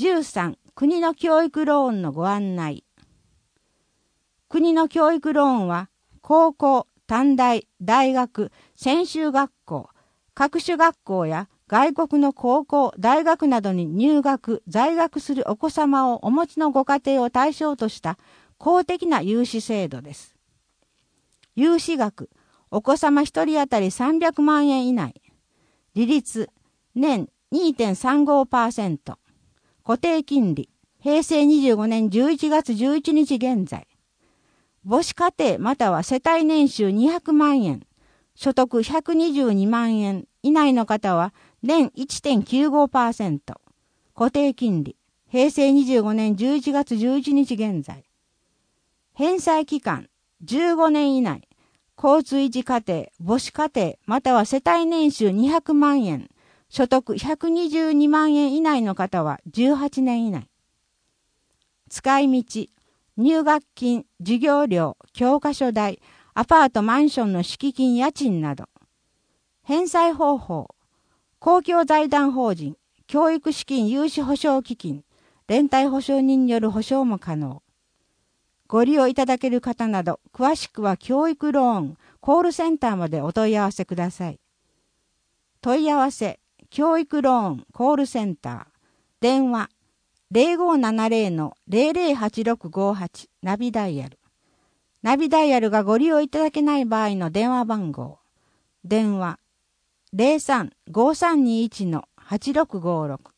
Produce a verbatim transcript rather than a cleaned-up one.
じゅうさん、国の教育ローンのご案内。国の教育ローンは、高校、短大、大学、専修学校、各種学校や外国の高校、大学などに入学、在学するお子様をお持ちのご家庭を対象とした公的な融資制度です。融資額、お子様一人当たりさんびゃくまんえん以内。利率、年 にてんさんごパーセント。固定金利、へいせいにじゅうごねんじゅういちがつじゅういちにち現在。母子家庭または世帯年収にひゃくまんえん、所得ひゃくにじゅうにまんえん以内の方は年 いってんきゅうごパーセント。固定金利、へいせいにじゅうごねんじゅういちがつじゅういちにち現在。返済期間、じゅうごねん以内。交通維持家庭、母子家庭または世帯年収にひゃくまんえん、所得ひゃくにじゅうにまんえん以内の方はじゅうはちねん以内。使い道、入学金、授業料、教科書代、アパートマンションの敷金家賃など。返済方法、公共財団法人、教育資金融資保証基金、連帯保証人による保証も可能。ご利用いただける方など、詳しくは教育ローン、コールセンターまでお問い合わせください。問い合わせ、教育ローン、コールセンター、電話、ぜろごななぜろのぜろぜろはちろくごはちナビダイヤル。ナビダイヤルがご利用いただけない場合の電話番号。電話、ぜろさん ごさんにいちのはちろくごろく。